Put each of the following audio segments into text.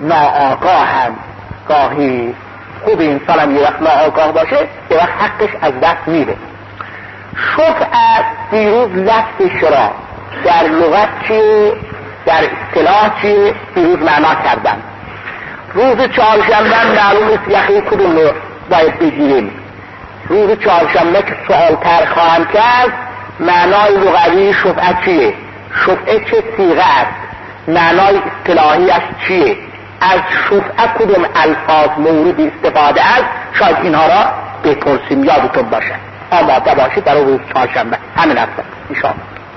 ناآگاه هم گاهی خوب انسان هم یه وقت ناآگاه باشه یه وقت حقش از دست میره. شفعه دیروز لفظش را در لغت چیه، در اصطلاح چیه دیروز معنا کردم. روز چهارشنبه معلوم است یخی کدوم رو باید بگیریم. روز چهارشنبه که سوال تر خواهم کرد معنای لغوی شفعه چیه، شفعه چه صیغه است، معنای اصطلاحی است چیه، از شفعه کدوم الفاظ مورد استفاده است، شاید اینها را بپرسیم یادتون باشه. آماده باشید برای روز چهارشنبه. همین هستم ایشان.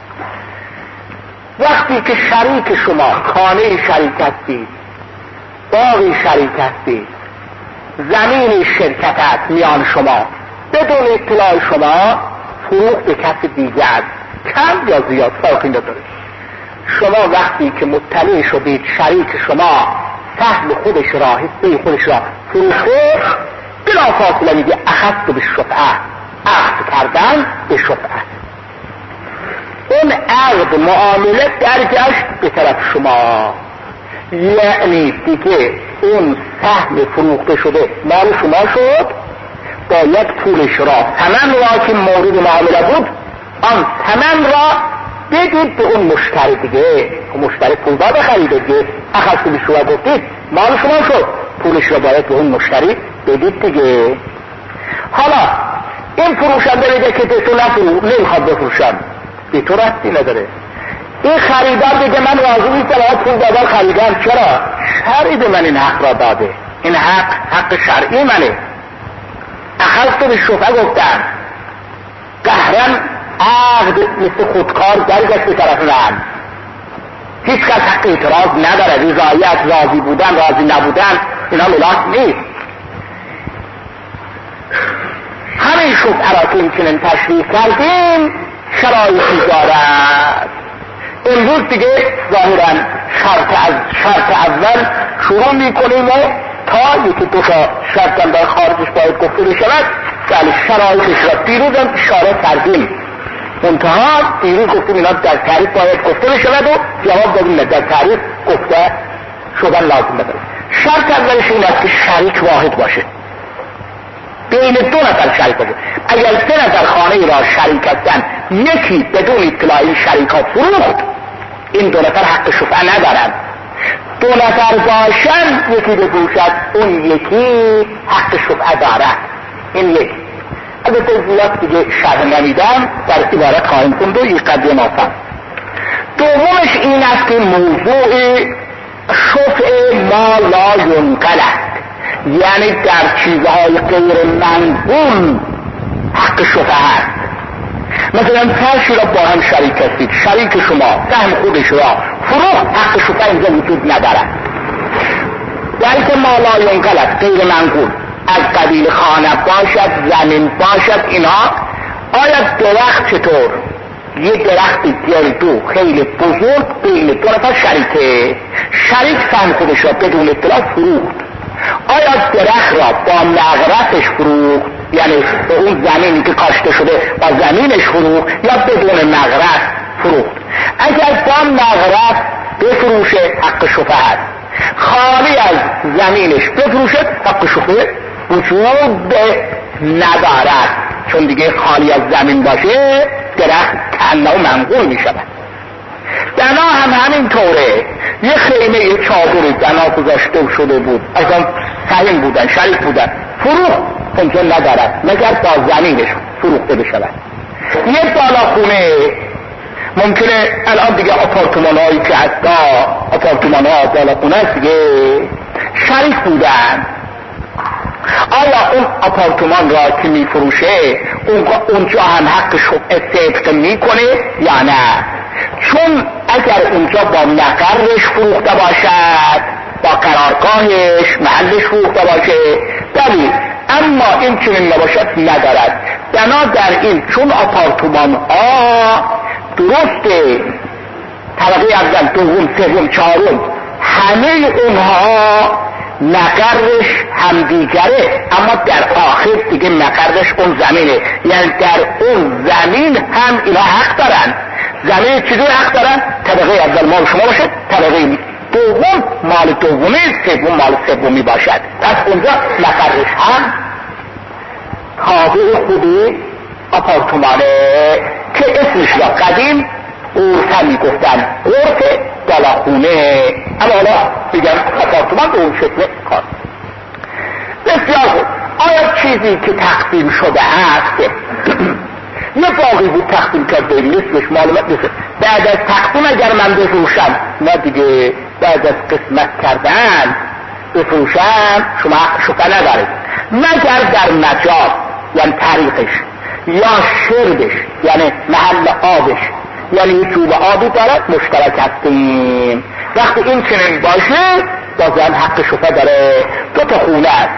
وقتی که شریک شما خانه شریک هستید، باقی شریک هستید، زمین شرکت است میان شما، بدون اطلاع شما فروخت به کسی دیگر کم یا زیاد فرقی نداره. شما وقتی که مطلع شدید شریک شما سهم خودش را حصه خودش را فروخته، بلا فاصله میگه اخذت به شفعه، عقد کردن به شفعه. اون عقد معامله درگشت به طرف شما، یعنی دیگه اون سهم فروخته شده مال شما شد، باید پولش را، ثمن را که مورد معامله بود آن ثمن را بدید به اون مشتری دیگه. اون مشتری پول داده خریده دیگه، اخذت به شما گفتید مال شما شد، پولش را باید به اون مشتری بدید دیگه. حالا این فروشنده میگه که به تو نمیخواد بفروشم، به تو ربطی نداره. این خریدار دیگه من راضی نیستم، پول دادم خریدم. چرا؟ شرعی به من این حق را داده، این حق شرعی منه. اخذت به شفعه گفتم، قهرن عقد مثل خودکار درگشت به طرف من، هیچ کس حق اعتراض نداره. رضایت، راضی بودن، راضی نبودن اینا ملاک نیست. همین شفعه را که این تشریح کردیم شرایطی دارد. امروز دیگه ظاهرا شرط اول شروع میکنیم و تا یکی دو تا شرط هم در خارجش باید گفته بشود. بله شرایطش را دیروز هم اشاره کردیم، منتها دیروز گفتیم اینا در تعریف باید گفته بشود و جواب دادیم در تعریف گفته شدن لازم نداره. شرط اولش این است که شریک واحد باشه، بین دو نفر شریک باشه. اگر سه نفر خانه را شریک هستن، یکی بدون اطلاع این شریک ها فروخت، این دو نفر حق شفعه ندارن. دو نفر باشن یکی بفروشد، اون یکی حق شفعه دارد. این یک. البته زیاد دیگه شرح نمیدم، در عبارت خواهیم کند و یک قدر نافم. دومش این است که موضوع شفع ما لا ینقل است، یعنی در چیزهای غیر منقول حق شفعه هست. مثلا فرشی را با هم شریک هستید، شریک شما سهم خودش را فروخت، حق شفعه اینجا وجود ندارد. بلکه ما لا ینقل است، غیر منقول، از قبیل خانه باشد، زمین باشد. اینها آیا درخت چطور؟ یه درخت گردو خیلی بزرگ بین دو نفر شریکه، شریک سهم خودش را بدون اطلاع فروخت. آیا درخت را با نغرتش فروخت، یعنی به اون زمینی که کاشته شده با زمینش فروخت، یا بدون نغرت فروخت؟ اگر با نغرت بفروشه حق شفعه هست، خالی از زمینش بفروشه حق شفعه وجود ندارد، چون دیگه خالی از زمین باشه درخت کنه و منقول می شود. دنا هم همین طوره. یه خیمه یه چادر دنا گذاشته شده بود، از آن سهم بودن، شریک بودن، فروخت ممکن ندارد مگر با زمینش فروخته بشود. یه بالا خونه ممکنه الان دیگه آپارتمان هایی که حتی آپارتمان ها بالا خونه هست دیگه شریک بودن. آیا اون آپارتمان را که می فروشه اونجا هم حق شفعه صدق می کنه یا نه؟ چون اگر اونجا با مقرش فروخته باشد، با قرارگاهش محلش فروخته باشه بلی، اما این چنین نباشد ندارد. بنا در این چون آپارتمان درسته طبقه اول، دوم، سوم، چهارم همه اونها مقرش هم دیگره، اما در آخر دیگه مقرش اون زمینه، یعنی در اون زمین هم اینا حق دارن. زمین چیزی حق دارن؟ طبقه اول مال شما باشه، طبقه دوم مال دومی، سوم مال سومی باشد. پس اونجا مقرش هم تابع خودی آپارتمانه که اسمش را قدیم عرفه میگفتن، عرف دلاخونه، اما حالا بگم آپارتمان به اون شکل کار. بسیار خوب. آیا چیزی که تقسیم شده است یه باقی بود تقسیم کرده نیستش معلومت نیست، بعد از تقسیم اگر من بفروشم، نه دیگه بعد از قسمت کردن بفروشم شما شکر ندارید مگر در مجال یعنی طریقش یا شربش یعنی محل آبش یعنی چوب آبی دارد مشترک هستیم. وقتی این چنین باشه بازم حق شفا داره. دو تا خونه است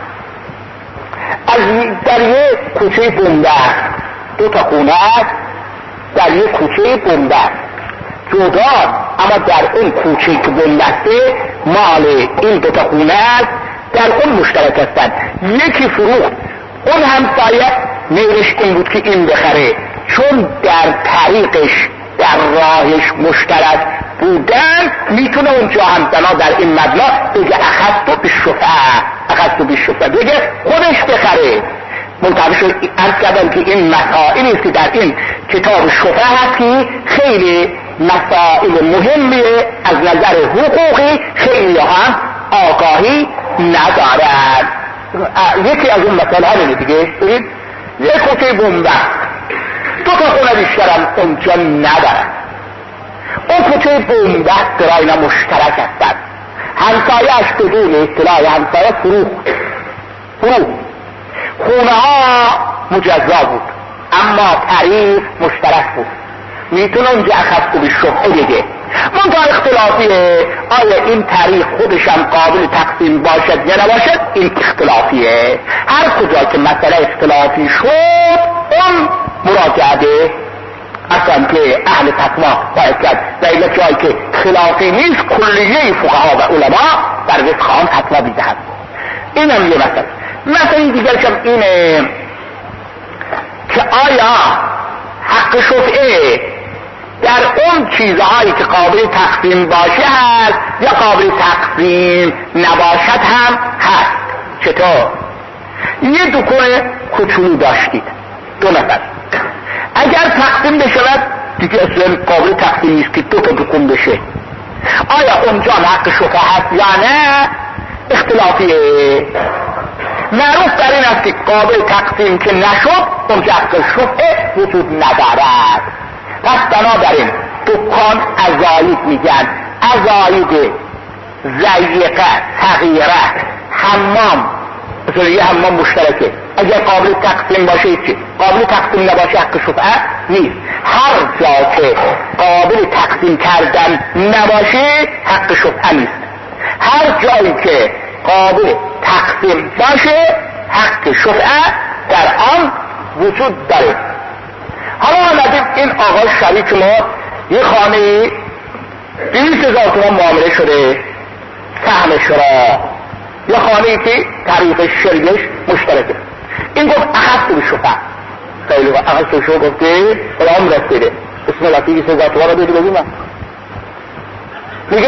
در یک کوچه بنده، دو تا خونه است در یک کوچه بنده جدا، اما در اون کوچه که بنده مال این دو تا خونه است در اون مشترک هستند. یکی فروخت، اون همسایه میلش این بود که این بخره، چون در طریقش در راهش مشترک بودن میتونه اونجا هم بنا در این مبنا بگه اخذتو بالشفعه بگه خودش بخره. منطقه شد ارز کردم که این مسائلی است که در این کتاب شفعه هست که خیلی مسائل مهمیه از نظر حقوقی، خیلی هم آگاهی ندارد. یکی از اون مسائل همینه دیگه. ببین یک کوچه بنده دو تا خونه بیشترم اونجا ندارن، اون کوچه بنده دراینا مشترک هستند. همسایه‌اش بدون اطلاع همسایه فروخت، خونه ها مجزا بود اما طریق مشترک بود، میتونه اونجا اخذتو بالشفعه بگه. منتها اختلافیه آیا این طریق خودشم قابل تقسیم باشد یا نباشد، این اختلافیه. هر کجا که مسئله اختلافی شد اون مراجعه به اصلا که اهل تقوا باید کرد و ایلا جایی که خلافی نیست کلیه فقها و علما در وفقان فتوا بیدهد. این هم یه مسئله دیگر کم اینه که آیا حق شفعه در اون چیزهایی که قابل تقسیم باشه هست یا قابل تقسیم نباشد هم هست. چطور؟ یه دکون کوچولو داشتید، دو نفر، اگر تقسیم بشود دیگه اصلا قابل تقسیم نیست که دو تا دکون بشه. آیا اونجا حق شفعه هست یا نه؟ اختلافیه. معروف در این است که قابل تقسیم که نشد اونجا حق شفعه وجود ندارد. پس بنابراین دکان ازاید میگن، ازاید ضیقه صغیره، حمام مثلا یه حمام مشترکه، اگر قابل تقسیم باشه چی؟ قابل تقسیم نباشه حق شفعه نیست. هر جا که قابل تقسیم کردن نباشه حق شفعه نیست. هر جایی که قابل تقسیم باشه حق شفعه در آن وجود داره. حالا آمدیم این آقا شریک ما یه خانه 200,000 تومان معامله شده سهمش را، یه خانه‌ای که طریق شریعش مشترکه. این گفت اخذتو بالشفعه، خیلی گفت اخذتو بالشفعه، گفته سلام رسیده بسم الله 200,000 تومان را بگی من میگه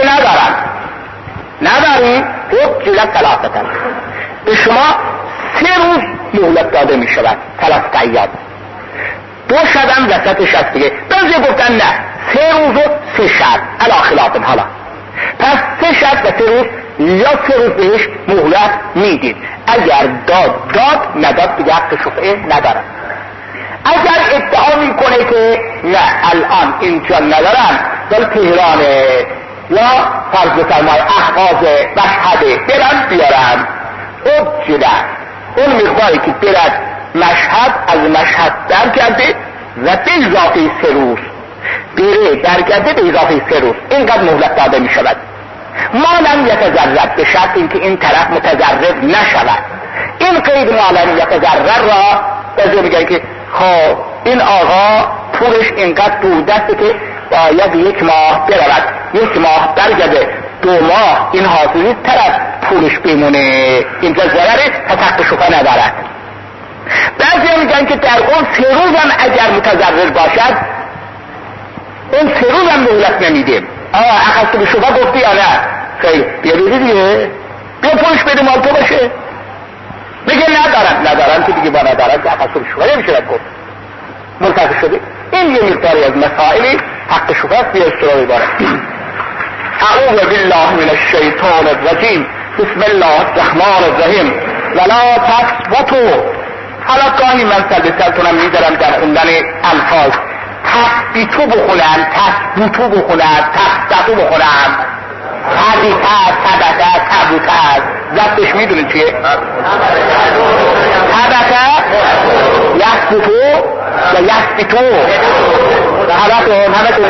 نداری خب جلت ثلاثتن، به شما 3 روز مهلت داده می شود، 3 ایام، 2 شبم وسطش هست دیگه. بعضی گفتن نه 3 روز و 3 شب علا خلاف. حالا پس 3 شب و 3 روز یا 3 روز بهش مهلت میدید. اگر داد نداد دیگه حق شفعه ندارم. اگر ادعا میکنه که نه الان اینجا ندارم ولی تهرانه یا فرض بفرمای احواز مشهده برم بیارم، اجده اون مقداری که برد مشهد از مشهد در کرده و به اضافه 3 روز بره درگرده به اضافه 3 روز اینقدر مهلت داده می شود. ما لم یتضرر، به شرط اینکه این طرف متضرر نشود. این قید ما لم یتضرر را بازه میگه که خب این آقا پولش اینقدر دور دسته که باید 1 ماه برود، 1 ماه برگرده، 2 ماه این حاصلی طرف پولش بمونه، اینجا ضرره حق شفعه ندارد. بعضی میگن که در اون 3 روز هم اگر متضرر باشد اون 3 روز هم مهلت نمیدیم. اخذتو بالشفعه گفتی یا نه؟ خیلی بیا بیدی دیگه، بیا پولش بده مال تو باشه. میگه ندارن که دیگه با ندارن که اصول شما نمیشه گفت. منتظر شدی؟ این یه مقداری از مسائلی حق شفاست بیا استرابی باره. اعوذ بالله من الشیطان الرجیم، بسم الله الرحمن الرحیم. ولا تثبتوا. حالا گاهی من سلبسلتونم میذارم در خوندن الفاظ، تثبیتو بخونم، تثبیتو بخونم، تثبتو بخونم، حدیثت، ثبتت، ثبوتت. ضبطش میدونی چیه؟ ثبتت یثبتو و یثبتو. همتون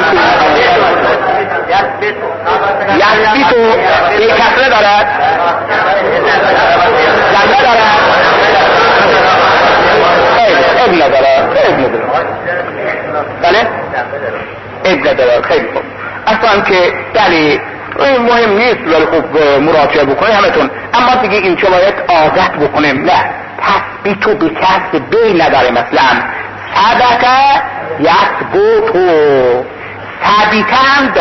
یثبتو یک کسره دارد، جمله دارد، اب ندارد، بله؟ اب ندارد. خیلی خوب. اصلا که دلی مهم نیست ولی خوب مراجعه بکنه همتون. اما دیگه این چه باید عادت بکنیم. نه، تثبیتو به کسب بی نداره. مثلا ثبت یثبتو، ثابته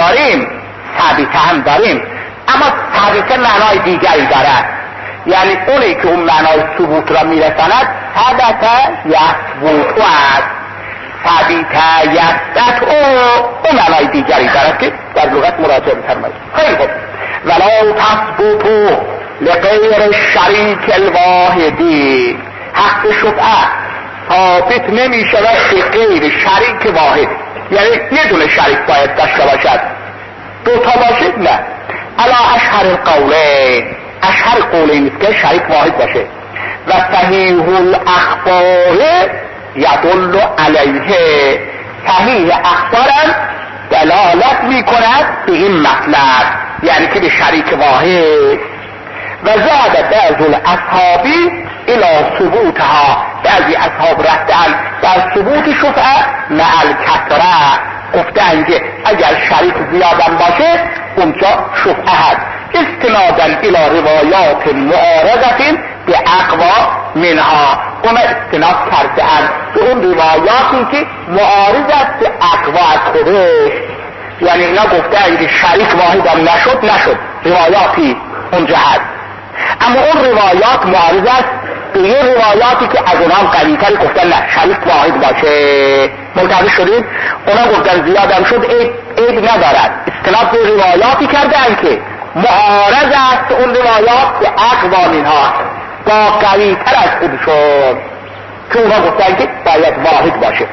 هم داریم اما ثابته معنای دیگری دارد. یعنی اونی که اون معنای ثبوت را میرساند ثبت یثبتو است، ثابته یثبتو اون معنای دیگری دارد که در لغت مراجعه بفرمایید. خیلی خوب. ولا تثبتو لغیر شریک الواحدی، حق شفعه ثابت نمی شود به غیر شریک واحد. یعنی یه دونه شریک باید داشته باشد، دو تا باشد نه. علا اشهر القولین، اشهر قولین است که شریک واحد باشه. و صحیح الاخبار یدل علیه، صحیح اخبارم دلالت می کند به این مطلب، یعنی که به شریک واحد. و زاد بعض الاصحابی الى ثبوتها، بعضی اصحاب رفتن در ثبوت شفعه مع الکثره، گفتن که اگر شریک زیادم باشه اونجا شفعه هست، استنادا الى روایات معارضه به اقوا منها. اون استناد کردن به اون روایاتی که معارض است به اقوا از خودش. یعنی اینا گفتن که شریک واحد هم نشد روایاتی اونجا هست، اما اون روایات معارض است به یه روایاتی که از اونها قوی‌تر گفتن نه شریک واحد باشه. منتظر شدید؟ اونا گفتن زیادم شد عیب ندارد، استناد به روایاتی کردن که معارض است اون روایات به اقوا منها، با قوی‌تر از خودشون، که اونا گفتن که باید واحد باشه.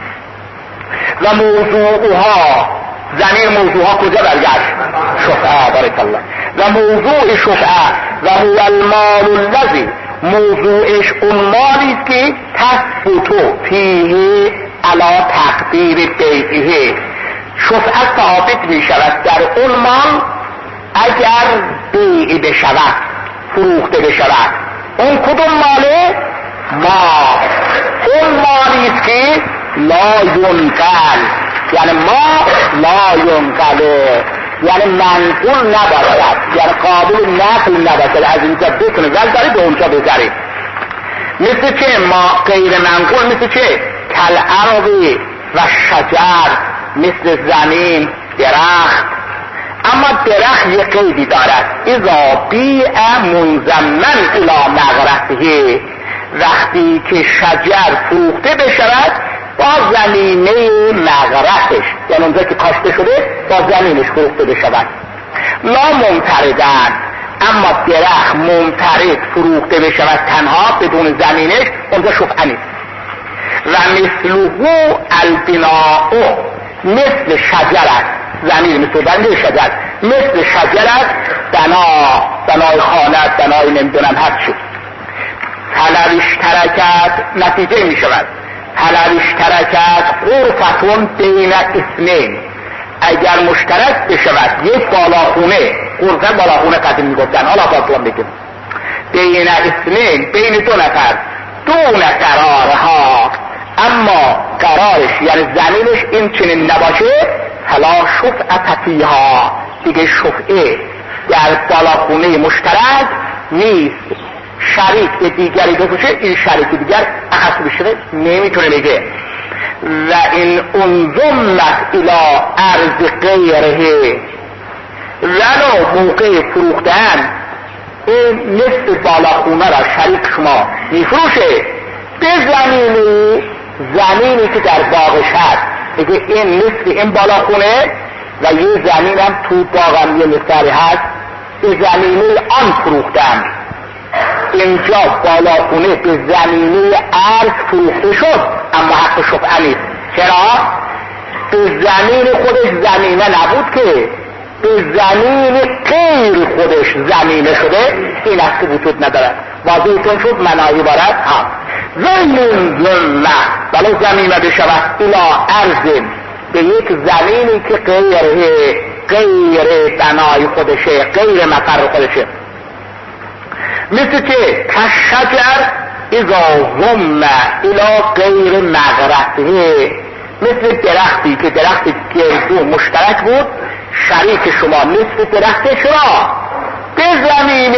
و موضوعها، زمین موضوعها کجا برگشت؟ شفعه. بارک الله. و موضوع شفعه و هو المال الذی، موضوعش اون مالی است که تثبتو فیه علی تقدیر بیعه، شفعه ثابت می شود در اون مال اگر بیع بشود، فروخته بشود. اون کدوم ماله؟ ما اون مالی است که لا ینقل، یعنی ما لا ینقله، یعنی منقول نباشد، یعنی قابل نقل نباشد، از اینجا بکنه داری به اونجا بذاری. مثل چه؟ ما غیر منقول مثل چه؟ کل عربی و شجر، مثل زمین، درخت. اما درخت یک قیدی دارد، اذا بیع منضمن الی نغرته، وقتی که شجر فروخته بشود با زمینه نغرتش، یعنی اونجا که کاشته شده با زمینش فروخته بشود. لا ممتردن، اما درخت ممترد فروخته بشود تنها بدون زمینش اونجا شفعه نیست. و مثله البناء، مثل شجر است، زمین مثل بنده شجر، مثل شجر است بنای خانه، بنای نمیدونم هر چی. طلب اشترکت، نتیجه می شود طلب اشترکت غرفتون بین اثنین، اگر مشترک بشود یک بالاخونه، غرفه بالاخونه قدیم می گفتن، حالا باطلان بگیم، بین اثنین، بین دو نفر، دون قرارها، اما قرارش یعنی زمینش این چنین نباشه، فلا شفعه فیها، دیگه شفعه در بالاخونه مشترک نیست. شریک به دیگری بپوشه، این شریک دیگر اخص بشه نمیتونه بگه. و این انضمت الى ارض غیره، ولو موقع فروختن این نصف بالاخونه را شریک شما میفروشه به زمینی که در باغش هست، دیگه این نصف این بالاخونه و یه زمین هم تو باغم یه مقداری هست، به زمینه آن فروختن. اینجا بالاخونه به زمینه ارض فروخته شد اما حق شفعه نیست. چرا؟ به زمین خودش زمینه نبود که به زمین غیر خودش زمینه شده، این اصل وجود ندارد. واضحتون شد منایی بارد هم زمین زمه ولو زمینه بشود الا ارض، به یک زمینی که غیر بنای خودشه، غیر مقر خودشه. مثل که کشجر اذا ضم الى غیر مغرسه، مثل درختی که درخت گردو مشترک بود، شریک شما نصف درختش را به زمینه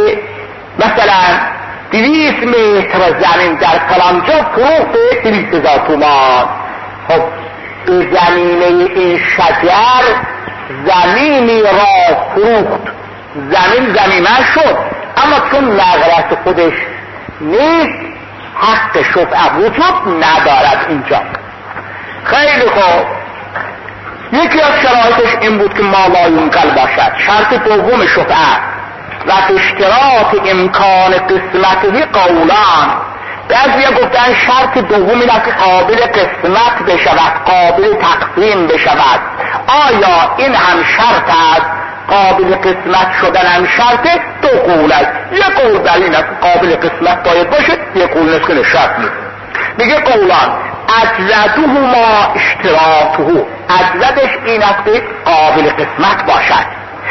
مثلا 200 متر زمین در فلانجا فروخته 200,000 تومان. خب به زمینه این شجر زمینی را فروخت، زمینه شد، اما چون مغرس خودش نیست حق شفعه وجود ندارد اینجا. خیلی خوب، یکی از شرایطش این بود که ما لا ینقل باشد. شرط دوم شفعه و اشتراط امکان قسمته قولان. بعضی گفتن شرط دوم این است که قابل قسمت بشود، قابل تقسیم بشود. آیا این هم شرط است؟ قابل قسمت شدن هم شرط؟ دو قول است. یک قول در این است قابل قسمت باید باشه، یک قول نیست که شرط نیست. میگه قولان اجزدهما اشتراطه، اجزدش این است که قابل قسمت باشد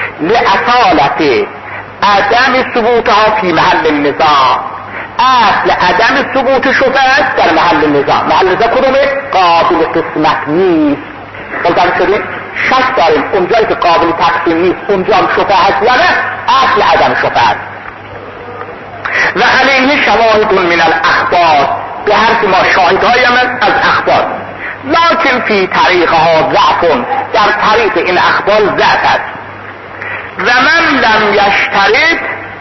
لأصالت عدم ثبوتها فی محل النزاع. اصل عدم ثبوت شفعه در محل النزاع. محل النزاع کدومه؟ قابل قسمت نیست. بلدن شدید شک داریم اونجایی که قابل تقسیم نیست اونجا هم شفعه هست یا نه؟ اصل عدم شفعه. و علیه شواهد من الاخبار، به هر ما شاهدهایی از اخبار، لکن فی طریقها ضعف، در طریق این اخبار ضعف است. و من لم یشترط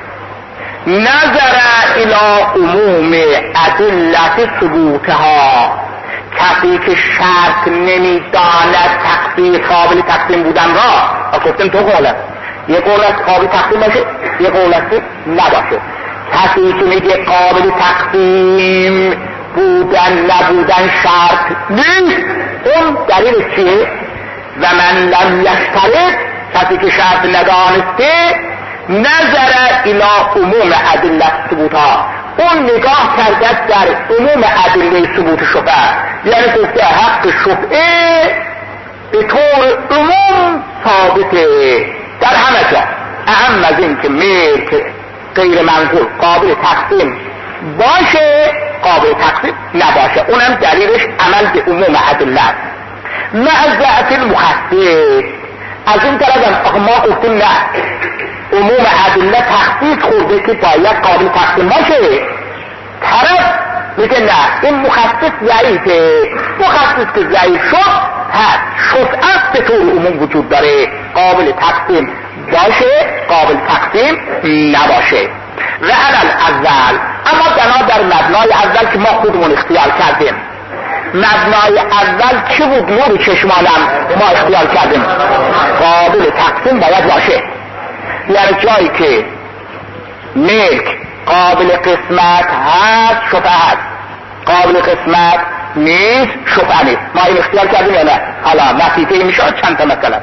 نظر الى عموم ادلت ثبوتها، کسی که شرط نمیداند تقسیم قابل تقسیم بودن را، گفتیم دو قول است، یک قول است قابل تقسیم باشه، یک قول است نباشه. کسی که میگه قابل تقسیم بودن نبودن شرط نیست، اون دلیل چیه؟ و من لم یشترط، کسی که شرط ندانسته، نظر الى عموم ادله ثبوتها، اون نگاه کرده در عموم ادله ثبوت شفعه، یعنی گفته حق شفعه به طور عموم ثابته در همه جا، اهم از این که ملک غیر منظور قابل تقسیم باشه، قابل تقسیم نباشه، اونم دلیلش عمل به عموم ادله. مع ضعف المخصص، از این طرف ما گفتیم نه، عموم ادله تخصیص خورده که باید قابل تقسیم باشه، طرف میگه نه این مخصص ضعیفه، مخصص که ضعیف شد هست شفعه به طور عموم وجود داره، قابل تقسیم باشه قابل تقسیم نباشه. و علل اول، اما بنا در مبنای اول که ما خودمون اختیار کردیم، مبنای اول چی بود؟ نور چشمانم ما اختیار کردیم قابل تقسیم باید باشه، یعنی جایی که ملک قابل قسمت هست شفعه هست، قابل قسمت نیست شفعه نیست. ما این اختیار کردیم یا نه؟ حالا نتیجه میشه چند تا مثلا.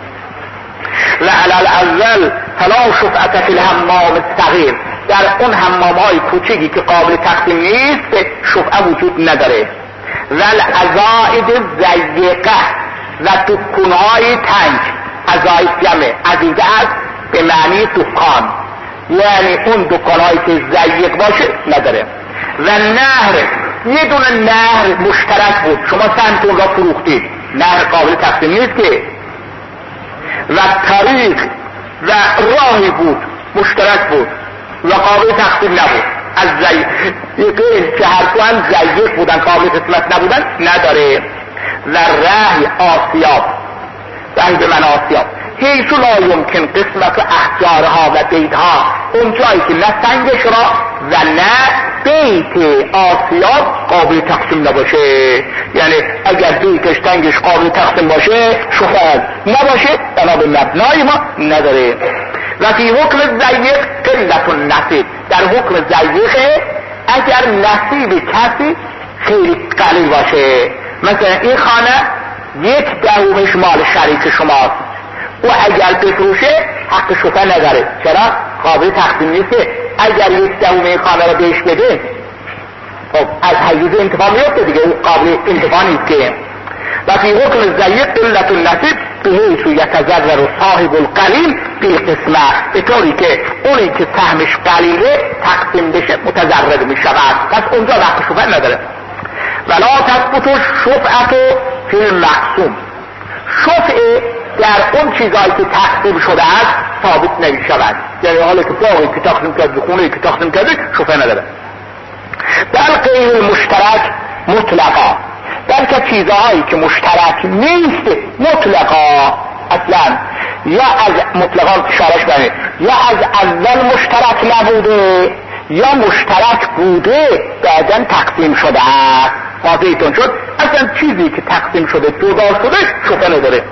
و علال اول فلا شفعه فی الحمام الصغیر، در اون حمام‌های کوچیکی که قابل تقسیم نیست شفعه وجود نداره. و العزائد الضیقه، و دکان‌های تنگ، عزائد جمع عزیزه است به معنی دکان، یعنی اون دکان‌هایی که ضیق باشه نداره. و نهر، یه دونه نهر مشترک بود، شما سمتون را فروختید، نهر قابل تقسیم نیست که. و طریق و راهی بود مشترک بود و قابل تقسیم نبود، از ضیق یکی که هر دو هم ضیق بودن قابل قسمت نبودن نداره. و رهی آسیاب، رهی به من آسیاب، حیث لا یمکن قسمت احجارها و بیتها، اون جایی که نه سنگش را و نه بیت آسیاب قابل تقسیم نباشه. یعنی اگر بیتش سنگش قابل تقسیم باشه شفاعت، نباشه بنا به مبنای ما نداره. و فی حکم ضیق قلت النصیب، در حکم ضیق اگر نصیب کسی خیلی قلیل باشه، مثلا این خانه 1/10 مال شریک شماست و اگر بفروشه حق شفا نداره. چرا؟ قابل تقسیم نیست. اگر 1/10 این خانه رو بهش بده خب از حیز انتفاع میفته دیگه، قابل انتفاع نیست که. و فی حکم ضیق قلت النصیب بحیث یتضرر صاحب القلیل بالقسمه، به طوری که اونی که سهمش قلیله تقسیم بشه متضرر می شود، پس اونجا حق شفا نداره. ولا تثبت الشفعة فی المقسوم، شفعه در اون چیزایی که تقسیم شده است ثابت نمی شود. یعنی حالا که باقی که تقسیم کرده، خونه که تقسیم کرده، شفعه نداره. در غیر المشترک مطلقا، بلکه چیزهایی که مشترک نیست مطلقا، اصلا یا از مطلقا شارش بره، یا از اول مشترک نبوده یا مشترک بوده بعداً تقسیم شده است. واضحتون شد؟ اصلا چیزی که تقسیم شده جدا شده شفا نداره.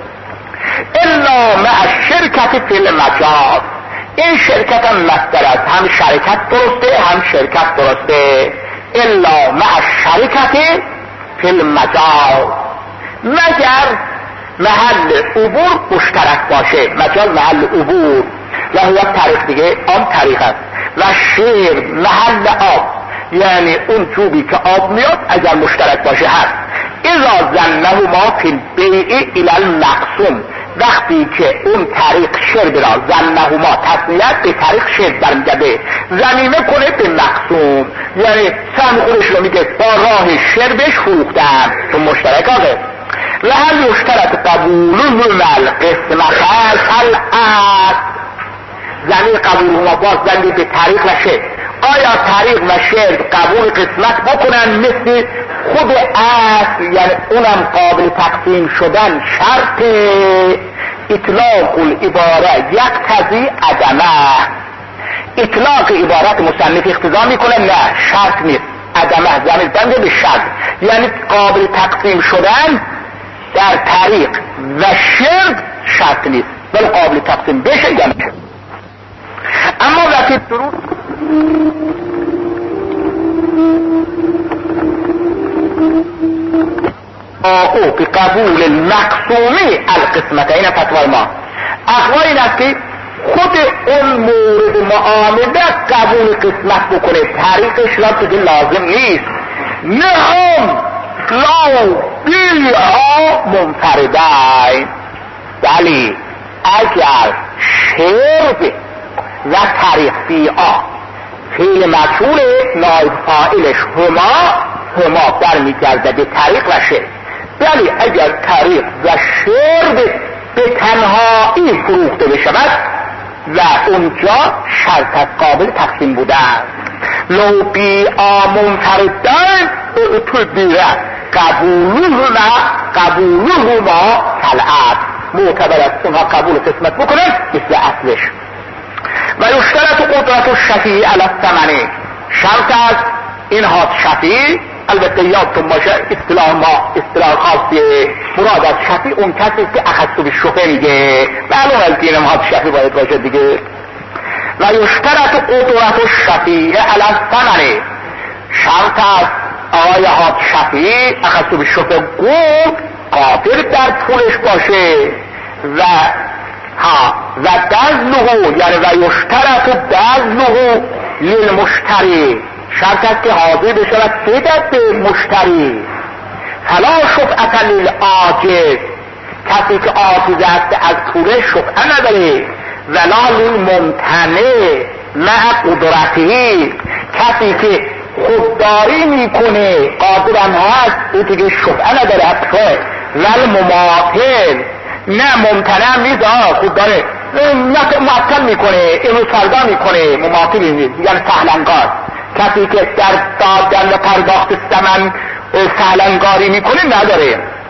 الا مع الشرکت فی المجاز، این شرکت هم مصدر است، هم شرکت درسته هم شرکت درسته. الا مع الشرکت فی المجاز، مگر محل عبور مشترک باشه. مجاز محل عبور و هو طریق دیگه، آن طریق است. و شیر محل آب، یعنی اون چوبی که آب میاد اگر مشترک باشه هست. اذا زنه ما فی البیع الی المقسوم، وقتی که اون طریق شرب را زنه ما تصنیت به طریق شرب برمیگرده، زمینه کنه به مقسوم، یعنی سهم خودش رو میگه با راه شربش فروختن تو مشترک آقه. و هل یشترط قبوله القسمت العقد، زمین قبول ما باز زمین به طریق و شرب، آیا طریق و شرب قبول قسمت بکنن مثل خود اصل، یعنی اونم قابل تقسیم شدن شرط اطلاق العباره یقتضی عدمه. اطلاق عبارت مصنف اقتضا میکنه نه شرط نیست، عدمه زمین بنده به شرط، یعنی قابل تقسیم شدن در طریق و شرب شرط نیست ولی قابل تقسیم بشه یا نه. اما وقتی درود او به قبول المقسومی القسمت، این فتوای ما اخوای این است که خود اون مورد معامله قبول قسمت بکنه، طریقش را دیگه لازم نیست. نه هم لا بیعا منفردین، ولی اگر شرب و طریق بیعا فعل مفعول نایب فاعلش هما برمیگرده به طریق و شرب، ولی اگر طریق و شرب به تنهایی فروخته بشود و اونجا شرط قابل تقسیم بوده است. لو بیعا منفردین اعتبر قبولهما کالعقد، معتبر است اونها قبول قسمت بکنن مثل اصلش. و یشترط قدرت الشفیع علی الثمن، شرط از این هات شفیع، البته یادتون باشه اصطلاح ما اصطلاح خاصیه، مراد از شفیع اون کسی که اخذ به شفیع میگه، معلوم از دین هات شفیع باید باشه دیگه. و یشترط قدرت الشفیع علی الثمن، شرط از آقای هات شفیع اخذ به شفیع قادر در پولش باشه و دزله، یعنی و یشترط دزله للمشتری، شرط است که حاضر بشود بدهد به مشتری. فلا شفعة للعاجز، کسی که عاجز است از پولش شفعه نداره. ولا للممتنع مع قدرته، کسی که خودداری میکنه قادرم هست او دیگه شفعه نداره حقه. ول مماثل، نه ممتنع نیست، خودداره معطل میکنه، امروز فردا میکنه، مماثل نیست، یعنی سهلنگار، کسی که در دادن و پرداخت ثمن سهلنگاری میکنه نداره.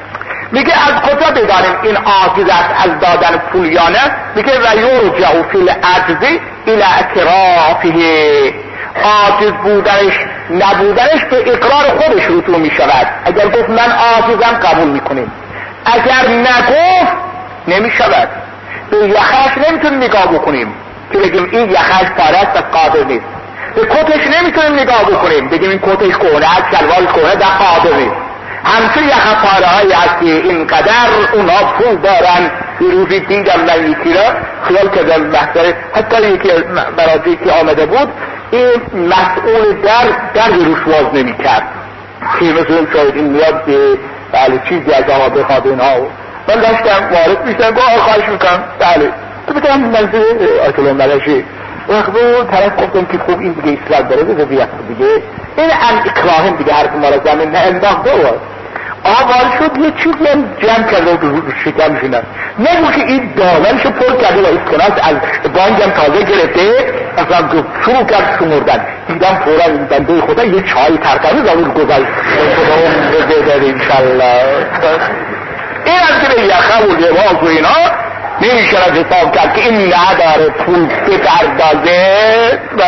میگه از کجا بدانیم این عاجز است از دادن پول یا نه؟ میگه و یرجع فی العجز الی اعترافه، عاجز بودنش نبودنش به اقرار خودش رجوع میشود. اگر گفت من عاجزم قبول میکنیم، اگر نگفت نمیشود. به یخش نمیتونیم نگاه بکنیم که بگیم این یخش پاره است و قادر نیست. به کتش نمیتونیم نگاه بکنیم بگیم این کتش کهنه است، شلوارش کهنه است، قادر نیست. همچون یخ پاره هایی هست که اینقدر اونا پول دارن. یه روزی دیدم من یکی را خیال کردم محضر، حتی یکی برادری که آمده بود این مسئول در روش واز نمی کرد که مثلا شاید این میاد بله چیزی از آقا بخواد اینها. من داشتم وارد میشتم گوه خواهش میکنم بله تو بکنم منزل آیتالان ملشه وقت بود طرف گفتم که خوب این دیگه اصلاح داره بزرگی وقت دیگه این اکراهم دیگه حرف مالا زمین نه انداخته بود آقال شد یه چیزی هم جمع کرده و شکم شدن نگو که این دامنشو پر کرده و اسکناس از بانک هم تازه گرفته اصلا شروع کرد شمردن. دیدم فورا این بنده خدا یه چای ترکمی زمین گذاشت خدا بذاره انشالله. این از که به یخم و لباس و اینا نمیشه را حساب کرد که این نداره پول بپردازه و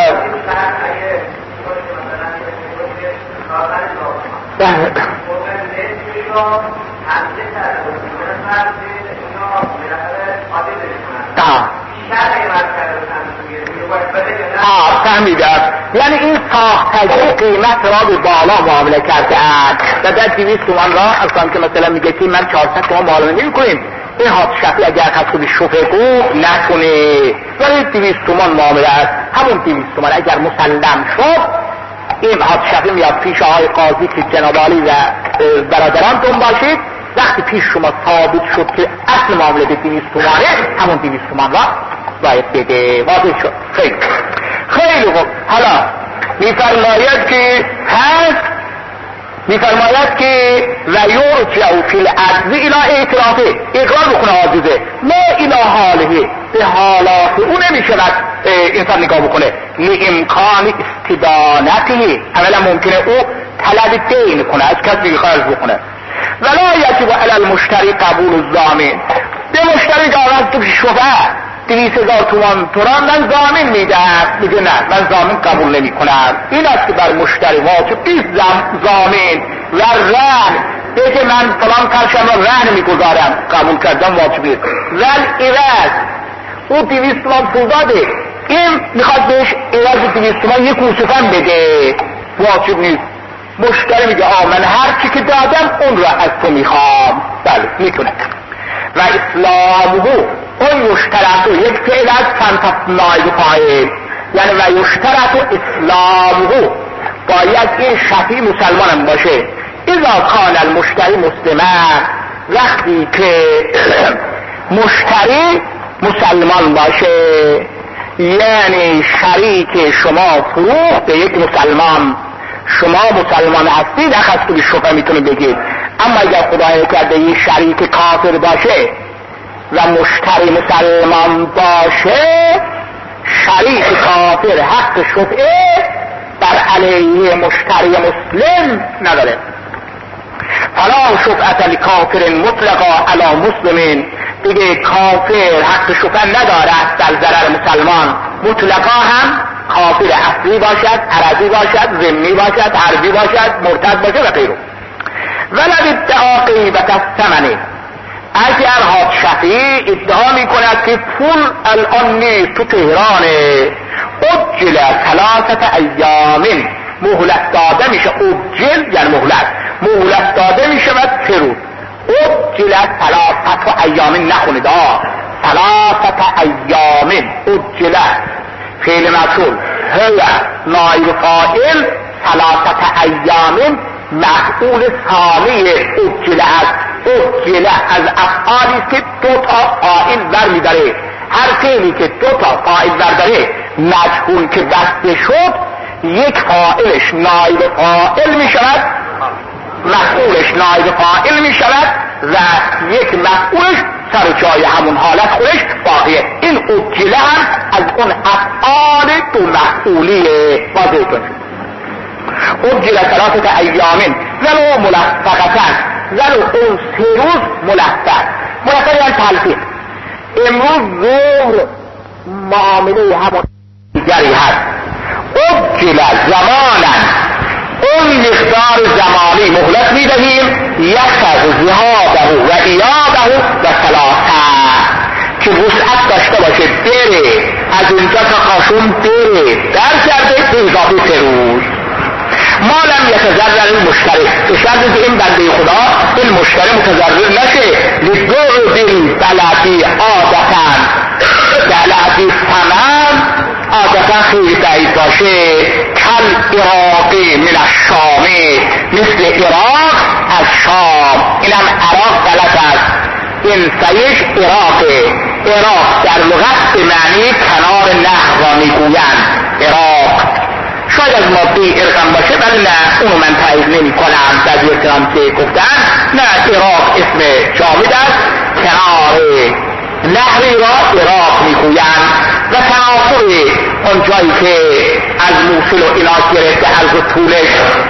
فهمیدم. یعنی این ساختگی قیمت را به بالا معامله کرده اند و در 200 تومان را اصلا که مثلا میگه که من 400 تومان معامله نمی کنیم این حاد شفی اگر خود شفه گفت نکنه ولی 200 تومان معامله است. همون 200 تومان اگر مسلم شد این حاد شفی میاد پیش آقای قاضی که جناب عالی و برادرانتون باشید. وقتی پیش شما ثابت شد که اصل معامله به 200 تومانه همون 200 تومان را باید بده. واضح شد. خیلی خوب. حالا میفرماید که هست میفرماید که و یرجع فی العجز الی اعترافه اقرار بکنه عاجزه ما الی حاله به حالات او نمیشود انسان نگاه بکنه لامکان استدانته. اولا ممکنه او طلب دین کنه از کسی خارج بکنه ولا یجب علی المشتری قبول الضامن. به مشتری قرار تو شفاعت 200,000 تومان توران من ضامن میدم میگه نه من ضامن قبول نمی کنم. این است که بر مشتری واجب نیست ضامن و رهن بگه من فلان کارشم را رهن میگذارم قبول کردم واجب نیست. ول عوض او 200 تومان پول داده این میخواد بهش عوض 200 تومان یک کوسفن بده واجب نیست. مشتری میگه من هر چی که دادم اون را از تو میخوام. بله میتونه. و اسلامه اون یشترط یک فعل از فنتف نایب فاعل یعنی و یشترط اسلامه باید این شفیع مسلمان باشه. اذا کان المشتری مسلمان وقتی که مشتری مسلمان باشه یعنی شریک شما فروخت به یک مسلمان شما مسلمان هستید اخذ تو به شفا میتونه بگید. اما اگر خدای کرده یه شریک کافر باشه و مشتری مسلمان باشه شریک کافر حق شفعه بر علیه مشتری مسلم نداره. فلا شفعت لکافر مطلقا علی مسلمین دیگه کافر حق شفعه نداره در ضرر مسلمان مطلقا هم کافر اصلی باشد عربی باشد ذمی باشد حربی باشد مرتد باشد و غیره. ولد ادعا قیمت الثمن اگر حاد شفیع ادعا میکند که پول الان نیست تو تهرانه اجل 3 ایام مهلت داده میشه. اجل یعنی مهلت داده میشه و 3 روز. اجل 3 ایام نخونید 3 ایام اجل فعل مفعول هو نایب فاعل 3 ایام مفعول ثانی اجل است. اجل از افعالی است که 2 تا فاعل برمی‌داره. هر فعلی که 2 تا فاعل برداره مجهول که بسته شد یک فاعلش نایب فاعل می شود مفعولش نایب فاعل می شود و یک مفعولش سر جای همون حالت خودش باقیه. این اجل هم از اون افعال 2 مفعولیه. واضح کنید. اجل 3 ایام ولو ملفقتن زن و اون 3 روز ملفظ یعنی تلفیق. امروز ظهر معامله همون دیگری هست. اجل زمانا، اون مقدار زمانی مهلت میدهیم، یکتر ذهابه و ایابه و ثلاثه، که وسعت داشته باشه بره از اینجا تا خاشون بره در کرده به اضافه 3 روز. ما لم یتضرر المشتری، به شرطی که این بنده خدا این مشتری متضرر نشه. لبعد البلد عادتا، بلد ثمن عادتا خیلی بعید باشه. کل عراقی من الشام، مثل عراق از شام. اینم عراق غلط است، این سیش عراقه. عراق در لغت به معنی کنار نهر را میگویند عراق. شاید از ماده ارقام باشه ولی نه، اونو من تایید نمی کنم. در یکرام که گفتن نه، عراق اسم جامد است، کنار نهری را عراق میگویند. و تناسب اون جایی که از موصل و اینا گرفته عرض طولش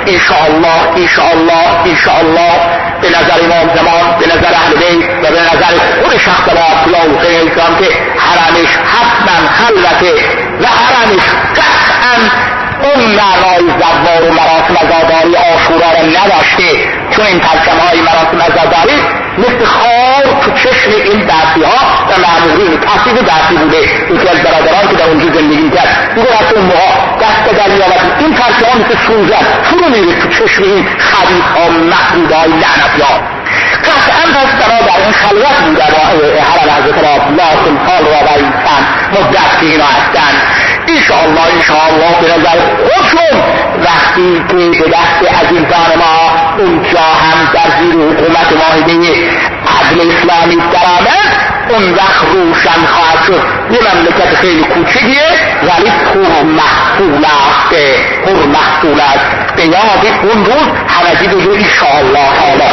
انشاءالله به نظر امام زمان، به نظر اهل بیت و به نظر خود شخص با حسین اسلام که حرمش حتما خلوته و حرمش قطعا اون معنای زوار و مراسم عزاداری عاشورا را نداشته، چون این ترکمهای مراسم عزاداری مثل خار تو چشم این دستی ها و معمولین تصیب دستی بوده. یکی از برادران که در اونجا زندگی کرد دیگه از اون موها دست دریا و این ترکه ها مثل سوزن فرو میره تو چشم این خبیث ها محبوب های لعنت ها. قطعا پس برادر این خلوت بوده حرم حضرت الله سال را و انسان مدت که اینا هستن. انشاءالله به نظر خودشون وقتی که به دست عزیزان ما اونجا هم در زیر حکومت واحده عدل اسلامی درآمد، اون وقت روشن خواهد شد. یه مملکت خیلی کوچیکیه ولی پرمحصول است. به یاد اون روز همگی بگو انشاءالله تعالی.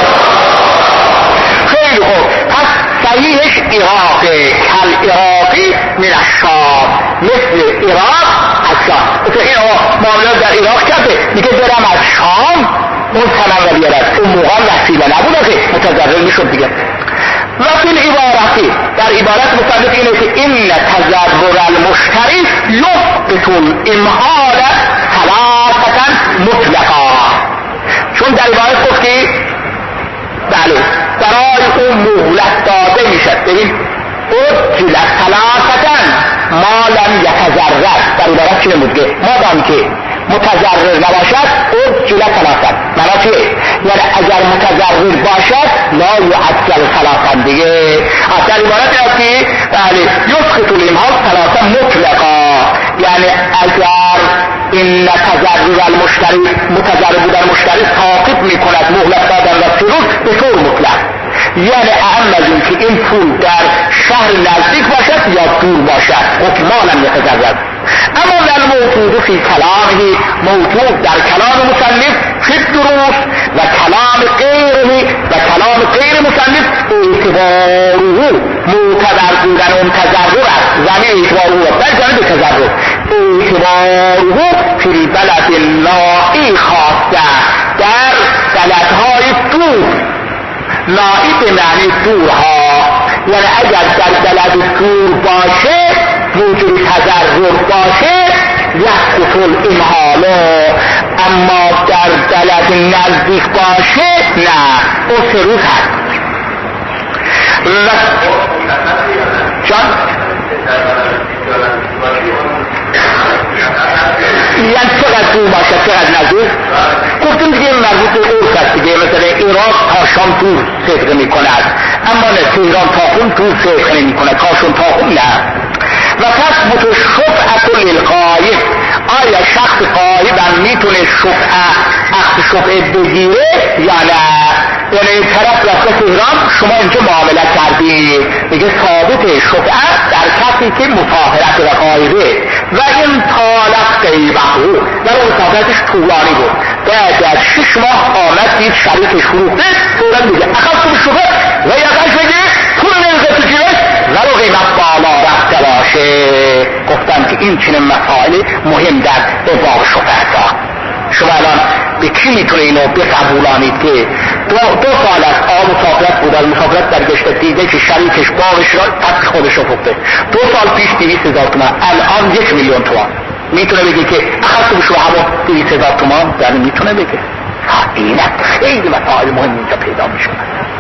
خیلی خوب، پس صحیحش عراقه، کل عراقی من الشام، مثل عراق از شام. مثل این معاملات در عراق کرده میگه برم از شام اون ثمن رو بیارد. اون موقع وسیله نبوده که متضرر میشد دیگه. و فی العبارتی، در عبارت مصدق اینه که این تضرر المشتری یثبت الامهال ثلاثة مطلقا. چون در عبارت گفت که بله برای اون مهلت داده میشد. ببین اجل ثلاثة ما لم یتضرر، در عبارت چی نمودگه مادام که متضرر نباشد اجل ثلاثة. معنی چیه؟ یعنی اگر متضرر باشد لا یعجل ثلاثة دیگه. در عبارت هست که بله یسقط الامهال ثلاثة مطلقا، یعنی اگر این تضرر المشتری متضرر بودن مشتری ساقط میکند مهلت دادن و 3 روز به طور مطلق. یعنی اهم از این که این پول در شهر نزدیک باشد یا دور باشد حکما لم یتضرر. اما در موجود فی کلامه، موجود در کلام مصنف فی الدروس و کلام غیر مصنف اعتباره معتبر بودن اون تضرر است. زمین اعتباره در جانب تضرر اعتباره فی البلد نائی خاصه، در بلدهای دور. نائی به معنی دورها، یعنی اگر در بلد دور باشه وجود تضرر باشه یسقط الامهال، اما در بلد نزدیک باشه نه، اون 3 روز هست. یعنی چقدر دور باشه چقدر نزدیک. گفتیم دیگه مربوط به عرف است دیگه. مثلا عراق تا شام دور صدقه می کند، اما نه تهران تا خون دور صدقه نمی کند، کاشون تا خون نه. و تثبت الشفعة للغایب، آیا شخص غایب هم میتونه شفعه بگیره یا نه؟ یعنی طرف رفته تهران شما اینجا معامله کردید، میگه ثابت شفعه در کسی که مطاهرت و غایبه و این طالق غیبه و اون مسافرتش طولانی بود، بعد از 6 ماه آمد دید شریکش فروخته، فورا میگه اخذت بشفعه و یقش بگه پول نریزه تو جیبش ولو قیمت بالا رفته باشه. گفتم که این چنین مسائل مهم در ابواب شفعه. شما الان به کی میتونه اینو بقبولانید که دو سال از مسافرت بود، از مسافرت برگشته دیده که شریکش باغش را تک خودش رو فکته، 2 سال پیش 200,000 تومان، الان 1,000,000 تومان. میتونه بگه که اخذت بشو همون 200,000 تومان؟ یعنی میتونه بگه. این خیلی مسائل مهم اینجا پیدا میشه.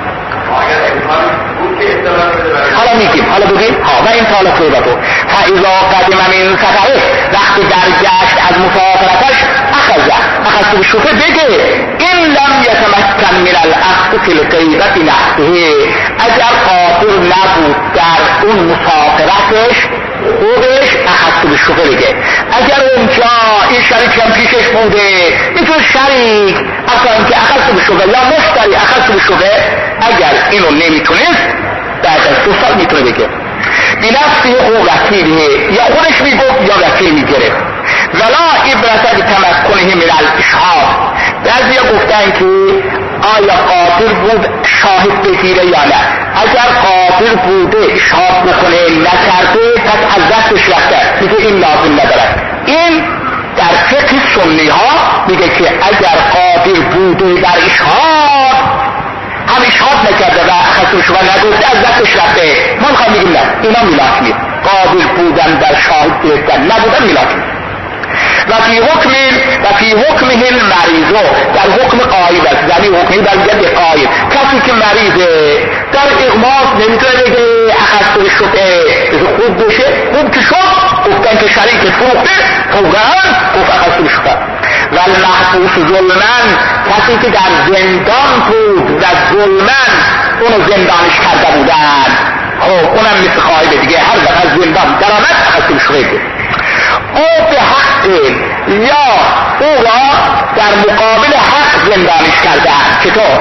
حالا میگیم، حالا بگیم و این طالب صحبتو فاذا قدم من سفره، وقتی درگشت از مسافرتش اخذت بشوفه بگه این لم یتمکن من الاخذ فی الغیبت نفسه، اگر قادر نبود در اون مسافرتش خودش اخذت بشوفه بگه. اگر اونجا این شریک هم پیشش بوده، میتونه شریک اصلا که اخذت بشوفه یا مشتری اخذت بشوفه، اگر اینو نمیتونست بعد از 2 سال میتونه بگه بنفسه او وکیله، یا خودش میگفت یا وکیل میگرفت. ولا عبرت بتمکنه من الاشهاد. بعضیا گفتن که آیا قادر بود شاهد بگیره یا نه. اگر قادر بوده اشهاد بکنه نکرده پس از دستش رفته، میگه این لازم ندارد. این در فقه سنی ها میگه که اگر قادر بوده در اشهاد هم اشهاد نکرده و خصوص شما نگفته از دستش رفته، ما میخوایم بگیم نه، اینا میلاک نیست. قادر بودن در شاهد گرفتن، نبودن میلاک نیست. و فی حکمه المریضو، در حکم قایب است، یعنی حکمی برگرد قایب. کسی که مریضه در اغماس نمیتونه بگه اخذت بشوفه خوب بشه، خوب که شد گفتن که شریک فروخته فوقان گفت اخذت بشوفه. و المحبوس ظلمن، کسی که در زندان بود و ظلمن اونو زندانش کرده بودن، اونم مثل قایب دیگه، هر دفعه زندان درآمد اخذت بشوفه. او به حق یا او را در مقابل حق زندانش کردن. چطور؟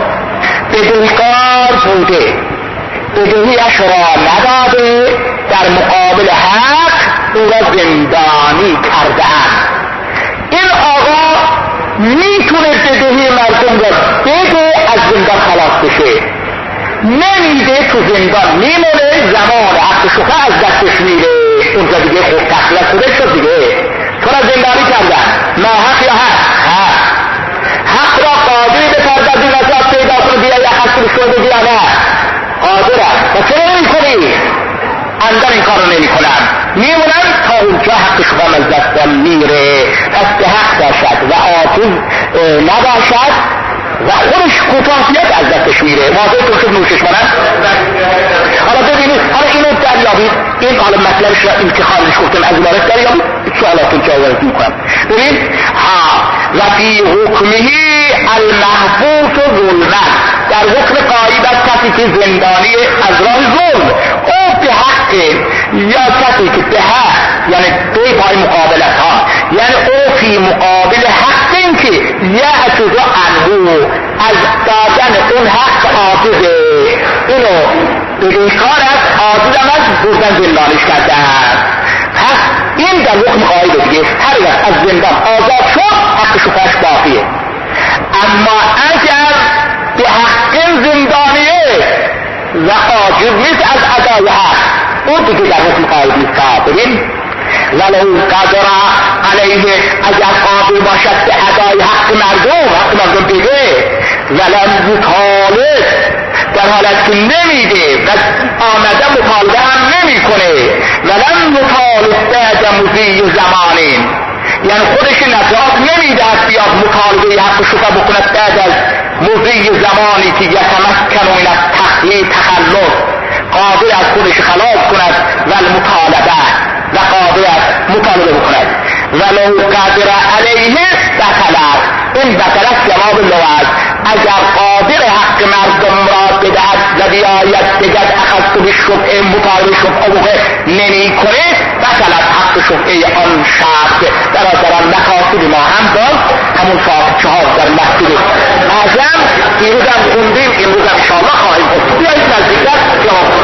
بدهکار بوده، بدهیش را نداده، در مقابل حق او را زندانی کردن. این آقا میتونه بدهی مردم را بده از زندان خلاص بشه، نمیده تو زندان میمونه، زمان حق شفا از دستش میره، اونجا دیگه خوب تخلیت شده شد دیگه، تو را زندانی کردن. ما حق یا حق؟ حق را قادری به پردازی نجات پیدا کنه بیا یا حق شده بیا نه قادر است. و چه نمی کنی؟ اندر این کار رو نمی کنم، میمونم تا اونجا حق شفا از دستان میره. پس به حق باشد و آتون نباشد و خودش کوتاهیت از دستش میره. واضح تو شد نوشش کنم. حالا ببینید، حالا اینو دریابید، این حالا مطلبش را امتخانش گفتم از مارک دریابید، سوالاتون جاورد میکنم. ببین و فی حکمه المحبوس ظلمن، در حکم قایبت کسی که زندانی از راه ظلم، او به حق یا کسی که به حق یعنی دوی پای مقابلت ها، یعنی او فی مقابل حق این که یعتذ عنه از دادن اون حق عاجزه، اینو بدهکار است، عاجز هم از بردن زندانش کردن. پس این در حکم قایب دیگه، هر وقت از زندان آزاد شد حق شفاش باقیه. اما اگر به حق زندانیه و عاجز نیست از ادای حق، اون دیگه در حکم قایب نیست. ببین ولو قدر علیه، اگر قادر باشد به ادای حق مردم بده، ولم یطالب، در حالت که نمیده و آمده مطالبه هم نمی کنه، ولم یطالب بعد مضی زمانین، یعنی خودش نجات نمیده بیاد مطالبه حق شفا بکند بعد از مضی زمانی که یتمکن من التخلیه تخلص، قادر از خودش خلاص کند و المطالبه و قادر از مطالبه بکند. ولو قادر علیه بطلت، این بطلت جواب لوز، اگر قادر حق مردم را بدهد و بیاید بگد اخذت بالشفعه مطالبه شفعه بخه نمی کنه، بطلت حق شفعه آن شخص. برادران مقاصد ما هم باز همون ساعت 4 در مسجد اعظم، امروز هم خوندیم، امروز هم انشاءالله خواهیم. بیایید نزدیکتر جواب